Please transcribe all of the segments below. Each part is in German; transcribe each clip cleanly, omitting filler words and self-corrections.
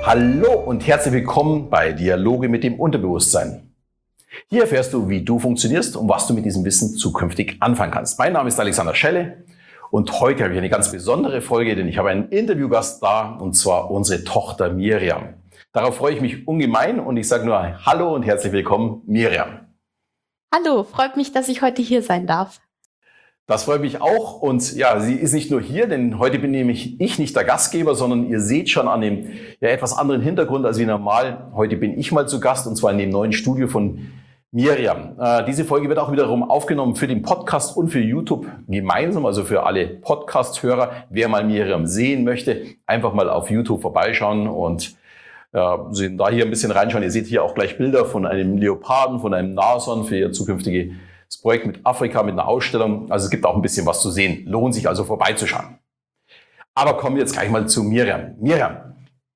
Hallo und herzlich willkommen bei Dialoge mit dem Unterbewusstsein. Hier erfährst du, wie du funktionierst und was du mit diesem Wissen zukünftig anfangen kannst. Mein Name ist Alexander Schelle und heute habe ich eine ganz besondere Folge, denn ich habe einen Interviewgast da, und zwar unsere Tochter Miriam. Darauf freue ich mich ungemein und ich sage nur Hallo und herzlich willkommen, Miriam. Hallo, freut mich, dass ich heute hier sein darf. Das freut mich auch, und ja, sie ist nicht nur hier, denn heute bin nämlich ich nicht der Gastgeber, sondern ihr seht schon an dem etwas anderen Hintergrund als wie normal. Heute bin ich mal zu Gast, und zwar in dem neuen Studio von Miriam. Diese Folge wird auch wiederum aufgenommen für den Podcast und für YouTube gemeinsam, also für alle Podcast-Hörer. Wer mal Miriam sehen möchte, einfach mal auf YouTube vorbeischauen und da hier ein bisschen reinschauen. Ihr seht hier auch gleich Bilder von einem Leoparden, von einem Nashorn für ihr zukünftiges Projekt mit Afrika, mit einer Ausstellung. Also es gibt auch ein bisschen was zu sehen. Lohnt sich also vorbeizuschauen. Aber kommen wir jetzt gleich mal zu Miriam. Miriam,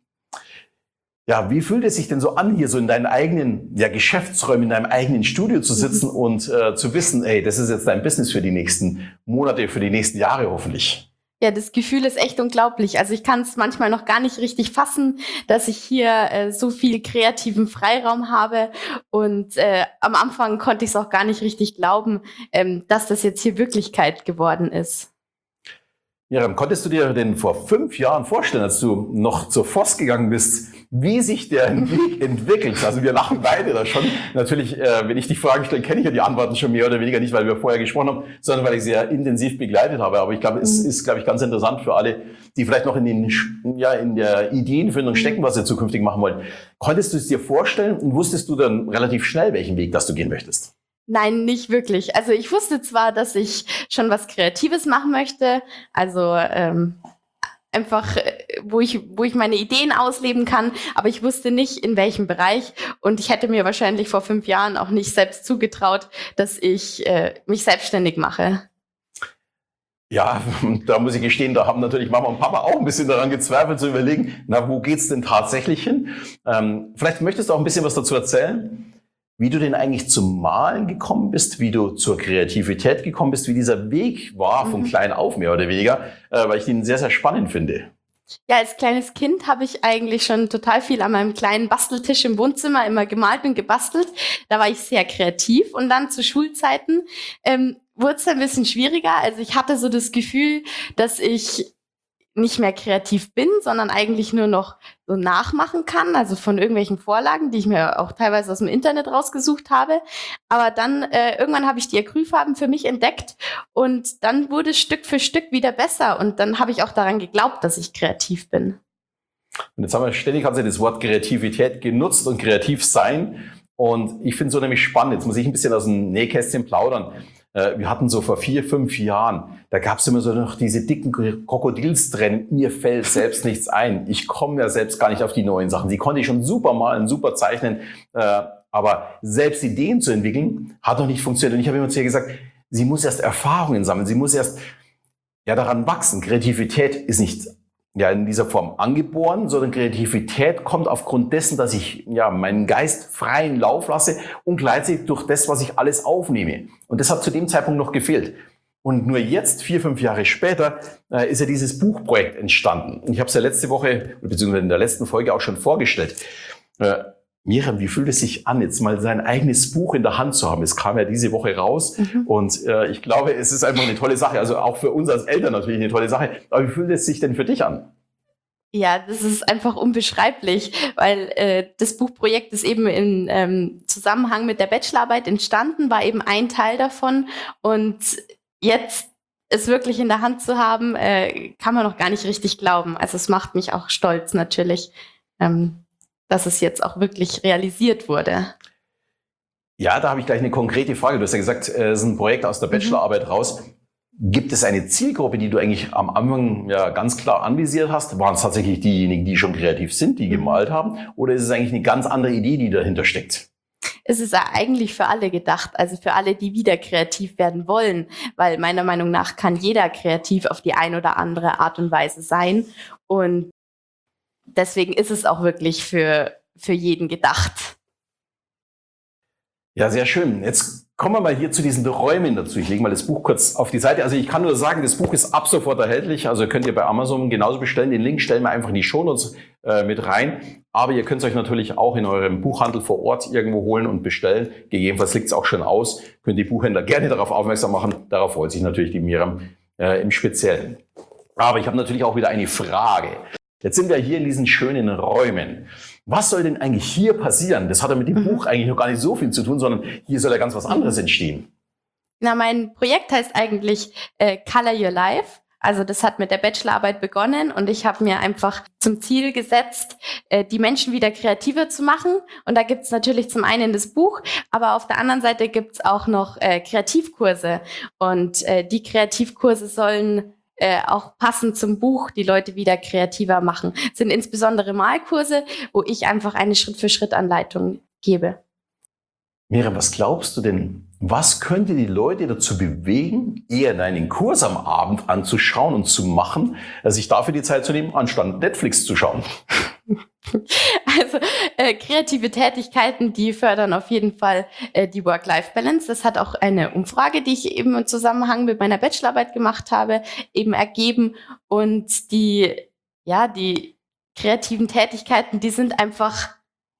ja, wie fühlt es sich denn so an, hier so in deinen eigenen Geschäftsräumen, in deinem eigenen Studio zu sitzen und zu wissen, ey, das ist jetzt dein Business für die nächsten Monate, für die nächsten Jahre hoffentlich? Ja, das Gefühl ist echt unglaublich. Also ich kann es manchmal noch gar nicht richtig fassen, dass ich hier so viel kreativen Freiraum habe. Und am Anfang konnte ich es auch gar nicht richtig glauben, dass das jetzt hier Wirklichkeit geworden ist. Miriam, konntest du dir denn vor 5 Jahren vorstellen, als du noch zur FOS gegangen bist, wie sich der Weg entwickelt? Also wir lachen beide da schon. Natürlich, wenn ich die Fragen stelle, kenne ich ja die Antworten schon mehr oder weniger, nicht weil wir vorher gesprochen haben, sondern weil ich sie ja intensiv begleitet habe. Aber ich glaube, es ist, ganz interessant für alle, die vielleicht noch in der Ideenfindung stecken, was sie zukünftig machen wollen. Konntest du es dir vorstellen und wusstest du dann relativ schnell, welchen Weg das du gehen möchtest? Nein, nicht wirklich. Also ich wusste zwar, dass ich schon was Kreatives machen möchte, also einfach, wo ich meine Ideen ausleben kann, aber ich wusste nicht, in welchem Bereich, und ich hätte mir wahrscheinlich vor 5 Jahren auch nicht selbst zugetraut, dass ich mich selbstständig mache. Ja, da muss ich gestehen, da haben natürlich Mama und Papa auch ein bisschen daran gezweifelt, zu überlegen, na, wo geht's denn tatsächlich hin? Vielleicht möchtest du auch ein bisschen was dazu erzählen, wie du denn eigentlich zum Malen gekommen bist, wie du zur Kreativität gekommen bist, wie dieser Weg war, von klein auf mehr oder weniger, weil ich den sehr, sehr spannend finde. Ja, als kleines Kind habe ich eigentlich schon total viel an meinem kleinen Basteltisch im Wohnzimmer immer gemalt und gebastelt. Da war ich sehr kreativ, und dann zu Schulzeiten wurde es ein bisschen schwieriger. Also ich hatte so das Gefühl, dass ich nicht mehr kreativ bin, sondern eigentlich nur noch so nachmachen kann, also von irgendwelchen Vorlagen, die ich mir auch teilweise aus dem Internet rausgesucht habe. Aber dann irgendwann habe ich die Acrylfarben für mich entdeckt, und dann wurde es Stück für Stück wieder besser, und dann habe ich auch daran geglaubt, dass ich kreativ bin. Und jetzt haben wir ständig das Wort Kreativität genutzt und kreativ sein, und ich finde es so nämlich spannend. Jetzt muss ich ein bisschen aus dem Nähkästchen plaudern. Wir hatten so vor 4, 5 Jahren, da gab es immer so noch diese dicken Krokodilstränen. Mir fällt selbst nichts ein. Ich komme ja selbst gar nicht auf die neuen Sachen. Die konnte ich schon super malen, super zeichnen. Aber selbst Ideen zu entwickeln, hat noch nicht funktioniert. Und ich habe immer zu ihr gesagt, sie muss erst Erfahrungen sammeln. Sie muss erst daran wachsen. Kreativität ist nicht in dieser Form angeboren, sondern Kreativität kommt aufgrund dessen, dass ich meinen Geist freien Lauf lasse und gleichzeitig durch das, was ich alles aufnehme. Und das hat zu dem Zeitpunkt noch gefehlt. Und nur jetzt, 4, 5 Jahre später, ist ja dieses Buchprojekt entstanden. Und ich habe es ja letzte Woche, beziehungsweise in der letzten Folge auch schon vorgestellt. Miriam, wie fühlt es sich an, jetzt mal sein eigenes Buch in der Hand zu haben? Es kam ja diese Woche raus, und ich glaube, es ist einfach eine tolle Sache. Also auch für uns als Eltern natürlich eine tolle Sache. Aber wie fühlt es sich denn für dich an? Ja, das ist einfach unbeschreiblich, weil das Buchprojekt ist eben im Zusammenhang mit der Bachelorarbeit entstanden, war eben ein Teil davon, und jetzt es wirklich in der Hand zu haben, kann man noch gar nicht richtig glauben. Also es macht mich auch stolz natürlich, dass es jetzt auch wirklich realisiert wurde. Ja, da habe ich gleich eine konkrete Frage. Du hast ja gesagt, es ist ein Projekt aus der Bachelorarbeit raus. Gibt es eine Zielgruppe, die du eigentlich am Anfang ganz klar anvisiert hast? Waren es tatsächlich diejenigen, die schon kreativ sind, die gemalt haben? Oder ist es eigentlich eine ganz andere Idee, die dahinter steckt? Es ist eigentlich für alle gedacht, also für alle, die wieder kreativ werden wollen, weil meiner Meinung nach kann jeder kreativ auf die ein oder andere Art und Weise sein, und deswegen ist es auch wirklich für jeden gedacht. Ja, sehr schön. Jetzt kommen wir mal hier zu diesen Räumen dazu. Ich lege mal das Buch kurz auf die Seite. Also ich kann nur sagen, das Buch ist ab sofort erhältlich. Also könnt ihr bei Amazon genauso bestellen. Den Link stellen wir einfach in die Shownotes mit rein. Aber ihr könnt es euch natürlich auch in eurem Buchhandel vor Ort irgendwo holen und bestellen. Gegebenenfalls liegt es auch schon aus. Könnt die Buchhändler gerne darauf aufmerksam machen. Darauf freut sich natürlich die Miriam im Speziellen. Aber ich habe natürlich auch wieder eine Frage. Jetzt sind wir hier in diesen schönen Räumen. Was soll denn eigentlich hier passieren? Das hat ja mit dem Buch eigentlich noch gar nicht so viel zu tun, sondern hier soll ja ganz was anderes entstehen. Na, mein Projekt heißt eigentlich Color Your Life. Also das hat mit der Bachelorarbeit begonnen und ich habe mir einfach zum Ziel gesetzt, die Menschen wieder kreativer zu machen. Und da gibt's natürlich zum einen das Buch, aber auf der anderen Seite gibt's auch noch Kreativkurse. Und die Kreativkurse sollen auch passend zum Buch die Leute wieder kreativer machen. Das sind insbesondere Malkurse, wo ich einfach eine Schritt-für-Schritt-Anleitung gebe. Miriam, was glaubst du denn, was könnte die Leute dazu bewegen, eher deinen Kurs am Abend anzuschauen und zu machen, sich dafür die Zeit zu nehmen, anstatt Netflix zu schauen? Also kreative Tätigkeiten, die fördern auf jeden Fall die Work-Life-Balance. Das hat auch eine Umfrage, die ich eben im Zusammenhang mit meiner Bachelorarbeit gemacht habe, eben ergeben. Und die kreativen Tätigkeiten, die sind einfach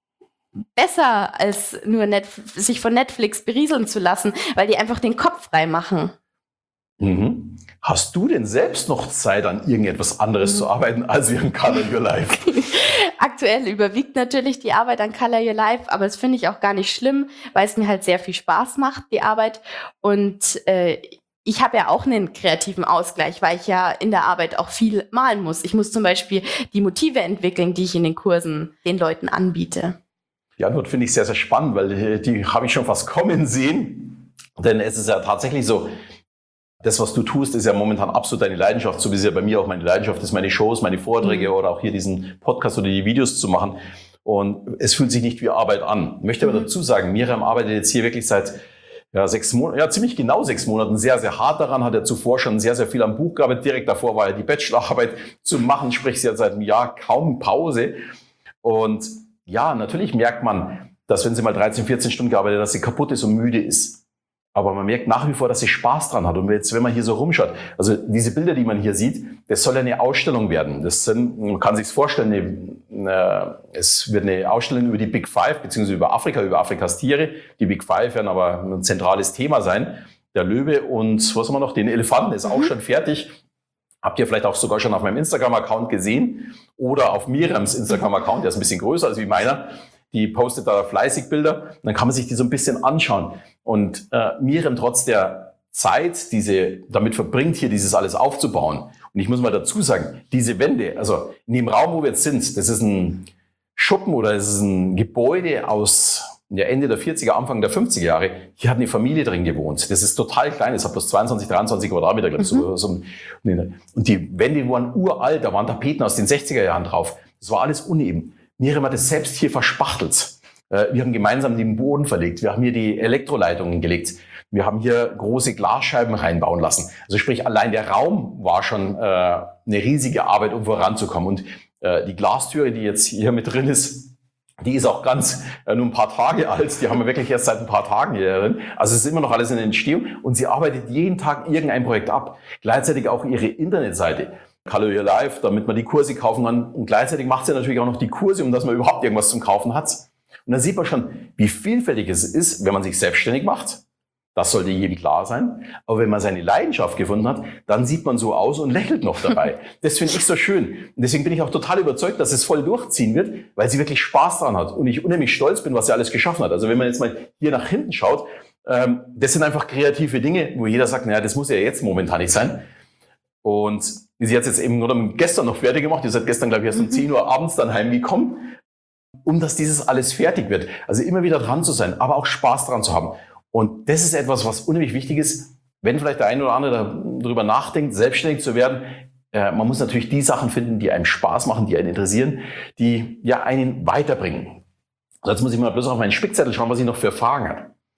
besser als nur sich von Netflix berieseln zu lassen, weil die einfach den Kopf frei machen. Mhm. Hast du denn selbst noch Zeit, an irgendetwas anderes zu arbeiten, als an Color Your Life? Aktuell überwiegt natürlich die Arbeit an Color Your Life, aber das finde ich auch gar nicht schlimm, weil es mir halt sehr viel Spaß macht, die Arbeit. Und ich habe ja auch einen kreativen Ausgleich, weil ich ja in der Arbeit auch viel malen muss. Ich muss zum Beispiel die Motive entwickeln, die ich in den Kursen den Leuten anbiete. Die Antwort finde ich sehr, sehr spannend, weil die habe ich schon fast kommen sehen. Denn es ist ja tatsächlich so, das, was du tust, ist ja momentan absolut deine Leidenschaft, so wie es ja bei mir auch meine Leidenschaft ist, meine Shows, meine Vorträge oder auch hier diesen Podcast oder die Videos zu machen. Und es fühlt sich nicht wie Arbeit an. Ich möchte aber dazu sagen, Miriam arbeitet jetzt hier wirklich seit 6 Monaten, ziemlich genau 6 Monaten, sehr, sehr hart daran, hat er zuvor schon sehr, sehr viel am Buch gearbeitet. Direkt davor war ja die Bachelorarbeit zu machen, sprich sie hat seit einem Jahr kaum Pause. Und ja, natürlich merkt man, dass wenn sie mal 13, 14 Stunden gearbeitet hat, dass sie kaputt ist und müde ist. Aber man merkt nach wie vor, dass sie Spaß dran hat. Und jetzt, wenn man hier so rumschaut, also diese Bilder, die man hier sieht, das soll ja eine Ausstellung werden. Man kann sich vorstellen, es wird eine Ausstellung über die Big Five, beziehungsweise über Afrikas Tiere. Die Big Five werden aber ein zentrales Thema sein. Der Löwe und, was haben wir noch, den Elefanten ist auch schon fertig. Habt ihr vielleicht auch sogar schon auf meinem Instagram-Account gesehen oder auf Miriams Instagram-Account, der ist ein bisschen größer als wie meiner. Die postet da fleißig Bilder. Dann kann man sich die so ein bisschen anschauen. Und Miriam trotz der Zeit, die sie damit verbringt, hier dieses alles aufzubauen. Und ich muss mal dazu sagen, diese Wände, also in dem Raum, wo wir jetzt sind, das ist ein Schuppen oder es ist ein Gebäude aus Ende der 40er, Anfang der 50er Jahre. Hier hat eine Familie drin gewohnt. Das ist total klein. Es hat bloß 22, 23 Quadratmeter, glaube ich. Und die Wände waren uralt. Da waren Tapeten aus den 60er Jahren drauf. Das war alles uneben. Miriam hat es selbst hier verspachtelt. Wir haben gemeinsam den Boden verlegt. Wir haben hier die Elektroleitungen gelegt. Wir haben hier große Glasscheiben reinbauen lassen. Also sprich, allein der Raum war schon eine riesige Arbeit, um voranzukommen. Und die Glastüre, die jetzt hier mit drin ist, die ist auch ganz nur ein paar Tage alt. Die haben wir wirklich erst seit ein paar Tagen hier drin. Also es ist immer noch alles in der Entstehung. Und sie arbeitet jeden Tag irgendein Projekt ab. Gleichzeitig auch ihre Internetseite. Color Your Life, damit man die Kurse kaufen kann. Und gleichzeitig macht sie natürlich auch noch die Kurse, um dass man überhaupt irgendwas zum Kaufen hat. Und da sieht man schon, wie vielfältig es ist, wenn man sich selbstständig macht. Das sollte jedem klar sein. Aber wenn man seine Leidenschaft gefunden hat, dann sieht man so aus und lächelt noch dabei. Das finde ich so schön. Und deswegen bin ich auch total überzeugt, dass es voll durchziehen wird, weil sie wirklich Spaß daran hat. Und ich unheimlich stolz bin, was sie alles geschaffen hat. Also wenn man jetzt mal hier nach hinten schaut, das sind einfach kreative Dinge, wo jeder sagt, naja, das muss ja jetzt momentan nicht sein. Und sie hat es jetzt eben gestern noch fertig gemacht. Ihr seid gestern, glaube ich, erst um 10 Uhr abends dann heimgekommen, um dass dieses alles fertig wird. Also immer wieder dran zu sein, aber auch Spaß dran zu haben. Und das ist etwas, was unheimlich wichtig ist, wenn vielleicht der eine oder andere darüber nachdenkt, selbstständig zu werden. Man muss natürlich die Sachen finden, die einem Spaß machen, die einen interessieren, die ja einen weiterbringen. Also jetzt muss ich mal bloß auf meinen Spickzettel schauen, was ich noch für Fragen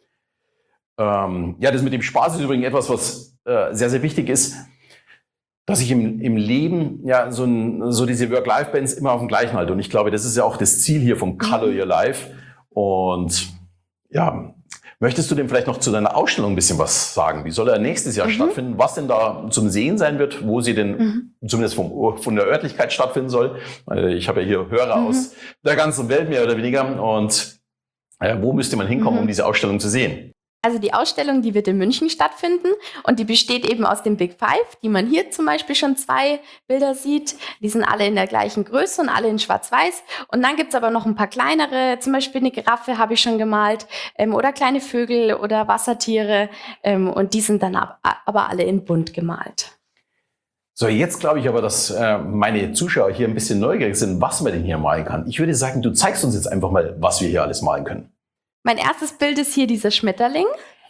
habe. Ja, das mit dem Spaß ist übrigens etwas, was sehr, sehr wichtig ist, dass ich im Leben ja so diese Work-Life-Balance immer auf dem gleichen halte. Und ich glaube, das ist ja auch das Ziel hier von Color Your Life. Und ja, Möchtest du dem vielleicht noch zu deiner Ausstellung ein bisschen was sagen? Wie soll er nächstes Jahr stattfinden? Was denn da zum Sehen sein wird? Wo sie denn zumindest von der Örtlichkeit stattfinden soll? Ich habe ja hier Hörer aus der ganzen Welt mehr oder weniger. Und wo müsste man hinkommen, um diese Ausstellung zu sehen? Also die Ausstellung, die wird in München stattfinden und die besteht eben aus den Big Five, die man hier zum Beispiel schon 2 Bilder sieht. Die sind alle in der gleichen Größe und alle in Schwarz-Weiß. Und dann gibt's aber noch ein paar kleinere, zum Beispiel eine Giraffe habe ich schon gemalt oder kleine Vögel oder Wassertiere und die sind dann aber alle in bunt gemalt. So, jetzt glaube ich aber, dass meine Zuschauer hier ein bisschen neugierig sind, was man denn hier malen kann. Ich würde sagen, du zeigst uns jetzt einfach mal, was wir hier alles malen können. Mein erstes Bild ist hier dieser Schmetterling.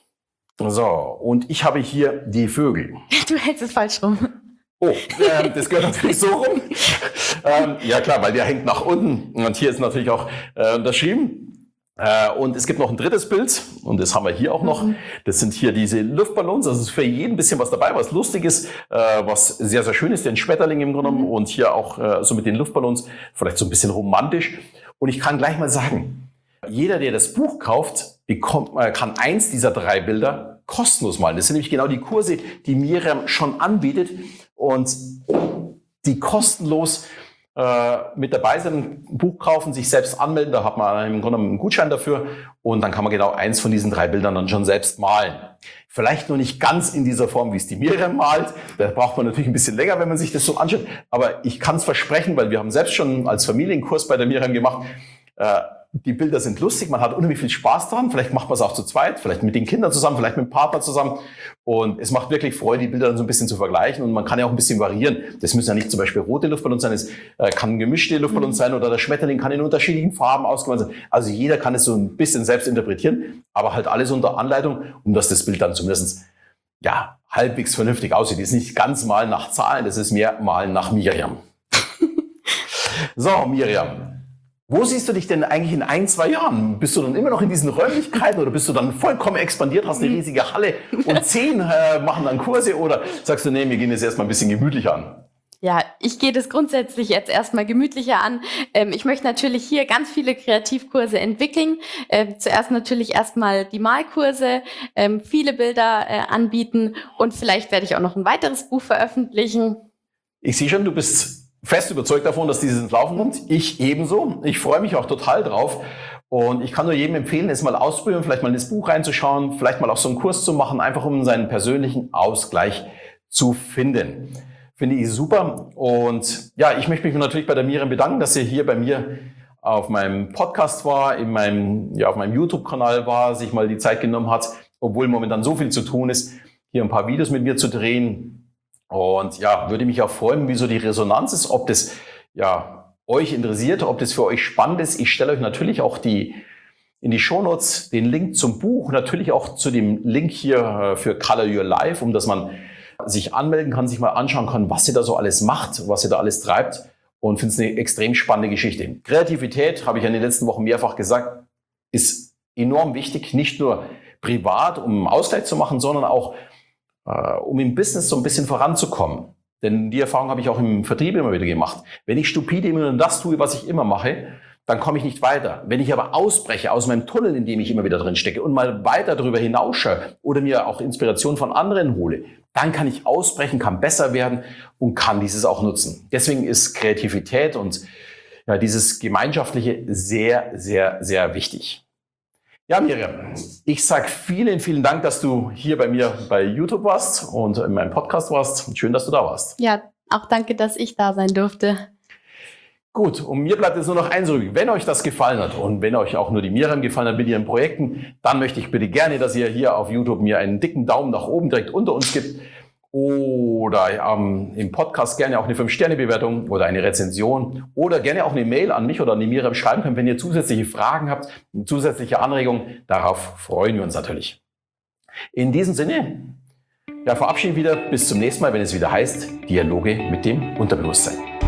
So, und ich habe hier die Vögel. Du hältst es falsch rum. Oh, das gehört natürlich so rum. Ja klar, weil der hängt nach unten. Und hier ist natürlich auch unterschrieben. Und es gibt noch ein drittes Bild. Und das haben wir hier auch noch. Das sind hier diese Luftballons. Also ist für jeden ein bisschen was dabei, was lustig ist, was sehr, sehr schön ist. Den Schmetterling im Grunde genommen. Und hier auch so mit den Luftballons. Vielleicht so ein bisschen romantisch. Und ich kann gleich mal sagen, jeder, der das Buch kauft, kann eins dieser 3 Bilder kostenlos malen. Das sind nämlich genau die Kurse, die Miriam schon anbietet und die kostenlos mit dabei sind, ein Buch kaufen, sich selbst anmelden. Da hat man im Grunde einen Gutschein dafür und dann kann man genau eins von diesen 3 Bildern dann schon selbst malen. Vielleicht nur nicht ganz in dieser Form, wie es die Miriam malt. Da braucht man natürlich ein bisschen länger, wenn man sich das so anschaut. Aber ich kann es versprechen, weil wir haben selbst schon als Familienkurs bei der Miriam gemacht. Die Bilder sind lustig, man hat unheimlich viel Spaß dran. Vielleicht macht man es auch zu zweit, vielleicht mit den Kindern zusammen, vielleicht mit dem Partner zusammen. Und es macht wirklich Freude, die Bilder dann so ein bisschen zu vergleichen. Und man kann ja auch ein bisschen variieren. Das müssen ja nicht zum Beispiel rote Luftballons sein, es kann gemischte Luftballons sein oder der Schmetterling kann in unterschiedlichen Farben ausgemalt sein. Also jeder kann es so ein bisschen selbst interpretieren, aber halt alles unter Anleitung, um dass das Bild dann zumindest halbwegs vernünftig aussieht. Das ist nicht ganz malen nach Zahlen, das ist mehr malen nach Miriam. So, Miriam. Wo siehst du dich denn eigentlich in 1, 2 Jahren? Bist du dann immer noch in diesen Räumlichkeiten oder bist du dann vollkommen expandiert, hast eine riesige Halle und 10 machen dann Kurse oder sagst du, nee, wir gehen jetzt erstmal ein bisschen gemütlicher an? Ja, ich gehe das grundsätzlich jetzt erstmal gemütlicher an. Ich möchte natürlich hier ganz viele Kreativkurse entwickeln. Zuerst natürlich erstmal die Malkurse, viele Bilder anbieten und vielleicht werde ich auch noch ein weiteres Buch veröffentlichen. Ich sehe schon, du bist fest überzeugt davon, dass dieses ins Laufen kommt. Ich ebenso. Ich freue mich auch total drauf. Und ich kann nur jedem empfehlen, es mal ausprobieren, vielleicht mal in das Buch reinzuschauen, vielleicht mal auch so einen Kurs zu machen, einfach um seinen persönlichen Ausgleich zu finden. Finde ich super. Und ja, ich möchte mich natürlich bei der Miriam bedanken, dass sie hier bei mir auf meinem Podcast war, auf meinem YouTube-Kanal war, sich mal die Zeit genommen hat, obwohl momentan so viel zu tun ist, hier ein paar Videos mit mir zu drehen. Und ja, würde mich auch freuen, wie so die Resonanz ist, ob das euch interessiert, ob das für euch spannend ist. Ich stelle euch natürlich auch in die Shownotes den Link zum Buch, natürlich auch zu dem Link hier für Color Your Life, um dass man sich anmelden kann, sich mal anschauen kann, was ihr da so alles macht, was ihr da alles treibt. Und finde es eine extrem spannende Geschichte. Kreativität, habe ich in den letzten Wochen mehrfach gesagt, ist enorm wichtig, nicht nur privat, um einen Ausgleich zu machen, sondern auch um im Business so ein bisschen voranzukommen. Denn die Erfahrung habe ich auch im Vertrieb immer wieder gemacht. Wenn ich stupide immer nur das tue, was ich immer mache, dann komme ich nicht weiter. Wenn ich aber ausbreche aus meinem Tunnel, in dem ich immer wieder drin stecke und mal weiter darüber hinausschaue oder mir auch Inspiration von anderen hole, dann kann ich ausbrechen, kann besser werden und kann dieses auch nutzen. Deswegen ist Kreativität und dieses Gemeinschaftliche sehr, sehr, sehr wichtig. Ja, Miriam, ich sage vielen, vielen Dank, dass du hier bei mir bei YouTube warst und in meinem Podcast warst. Schön, dass du da warst. Ja, auch danke, dass ich da sein durfte. Gut, und mir bleibt jetzt nur noch eins übrig. Wenn euch das gefallen hat und wenn euch auch nur die Miriam gefallen hat mit ihren Projekten, dann möchte ich bitte gerne, dass ihr hier auf YouTube mir einen dicken Daumen nach oben direkt unter uns gibt oder im Podcast gerne auch eine 5-Sterne-Bewertung oder eine Rezension oder gerne auch eine Mail an mich oder an die Miriam schreiben könnt, wenn ihr zusätzliche Fragen habt, zusätzliche Anregungen. Darauf freuen wir uns natürlich. In diesem Sinne, verabschieden wieder bis zum nächsten Mal, wenn es wieder heißt Dialoge mit dem Unterbewusstsein.